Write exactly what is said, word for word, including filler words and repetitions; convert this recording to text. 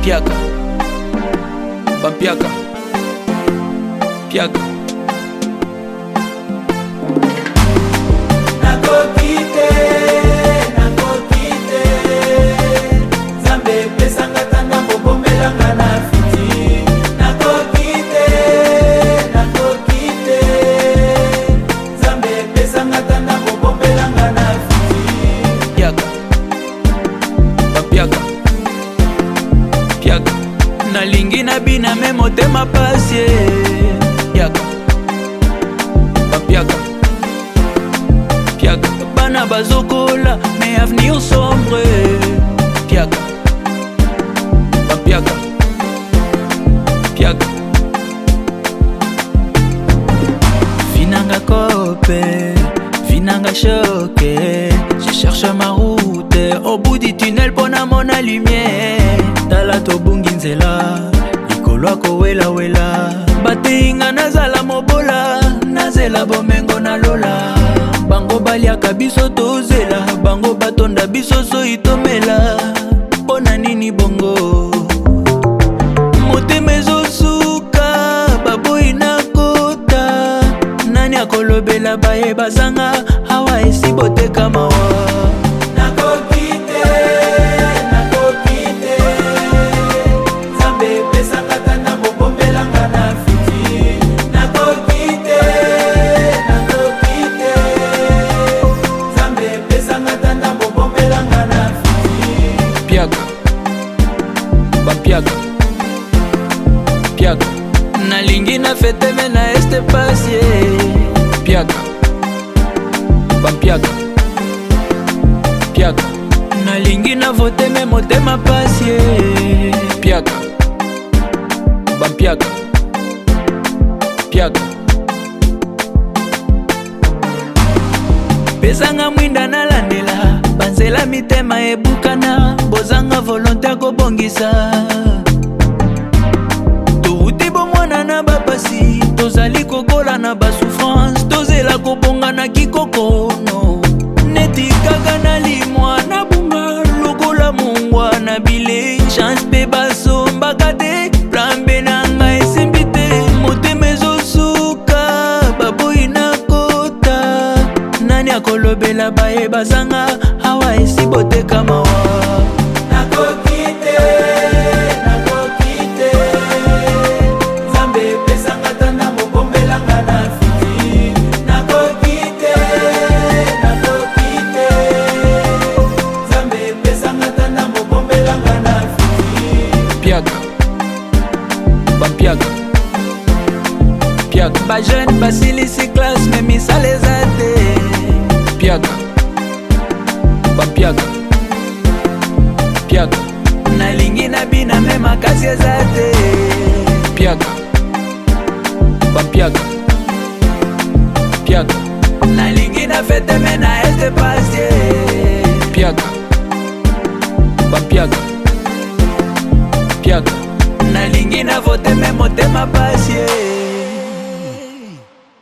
Piaka Bampiaka Piaka Nakokite Nakokite Zambe pesanga tanga mobomelanga na fiti Nakokite Nakokite Zambe pesanga tanga mobomelanga na fiti Piaka Bampiaka Piaka nalingi na bina me motema pasi Piaka Bampiaka Piaka bana bazokola me avenir sombre Piaka Bampiaka Piaka Vinanga kope Vinanga choqué je cherche ma route au bout du tunnel pona mona lumière tala tobungi nzela likolo akowela wela bateinga nazala mobola nazela bomengo na lola bango baliaka biso tozela bango batonda biso soki tomela pona nini bongo motema ezosuka baboyi na kota nani akolobela baye bazanga awa esi boteka mawa Nakokite Nakokite Zambe pesanga tanda mobomelanga na fiti Nakokite Nakokite Zambe pesanga tanda mobomelanga na fiti Piaka Bampiaka Piaka nalingi na fete me na este pasie Piaka Bampiaka Piaka nalingi na vote me motema pasie Piaka Bampiaka Piaka pesanga mwinda nalandela banzela mitema ebukana bozanga volontaire kobongisa touti bomwana na bapasi tozali kokola na basouffrance tozela kobonga na kikokono neti kaka na limwa na bunga lokola mongwa na bile chance pe basombaka te plambe na ngai esimbi te motema ezosuka baboyi na kota nani akolobela baye bazanga awa esi boteka mawa Nakokite Nakokite Zambe pesanga tanda mobomelanga na fiti Nakokite Nakokite Zambe pesanga tanda mobomelanga na fiti Piaka Bampiaka Piaka ba jeune basilisi classe me misala eza te Piaka Bampiaka Piaka nalingi na bina me makasi eza te Piaka Bampiaka Piaka nalingi na fete me na este pasie Piaka Bampiaka Piaka nalingi na vote me motema pasie